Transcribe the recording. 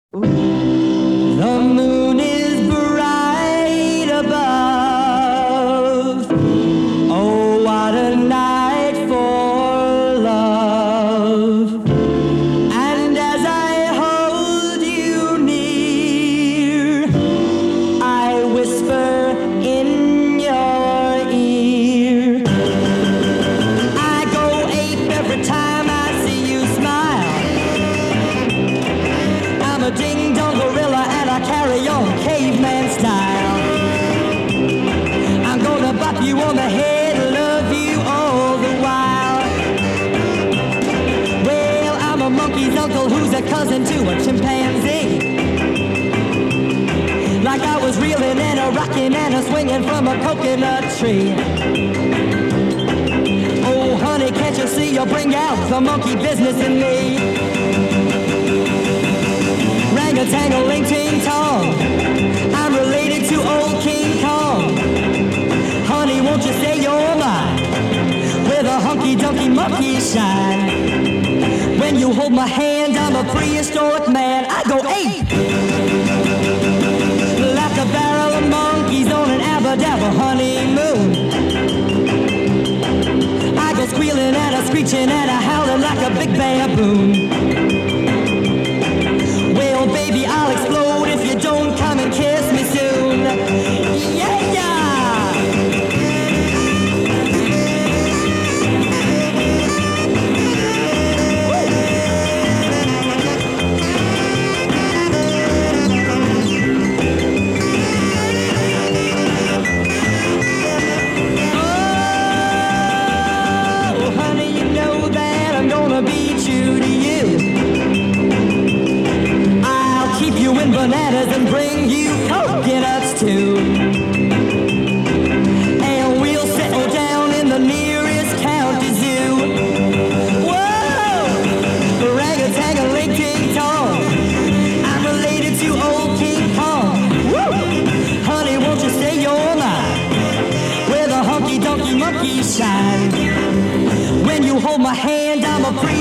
The moon is bright above. Oh, what a night for love. And as I hold you near, I whisper in your ear. I go ape every time I see you smile. I'm a ding-dong gorilla and I carry on caveman style. I'm gonna bop you on the head, love you all the while. Well, I'm a monkey's uncle who's a cousin to a chimpanzee. Like I was reeling and a rocking and a swinging from a coconut tree. Oh, honey, can't you see you bring out the monkey business in me? Rang-a-tang-a-ling ting tong, I'm related to old King Kong. Honey, won't you say you're mine, where the hunky-dunky monkeys shine. When you hold my hand, I'm a prehistoric man. I go ape, like a barrel of monkeys on an abba-dabba honeymoon. I go squealing and a screeching and a howling like a big baboon. Well, baby, I'll explode if you don't come and kiss me soon. Yeah, yeah. Oh, honey, you know that I'm gonna be true to you. Keep you in bananas and bring you coconuts too. And we'll settle down in the nearest county zoo. Whoa! Rang-a-tang-a-ling ting tong, I'm related to old King Kong. Woo! Honey, won't you say you're mine, where the hunky-dunky monkeys shine. When you hold my hand, I'm a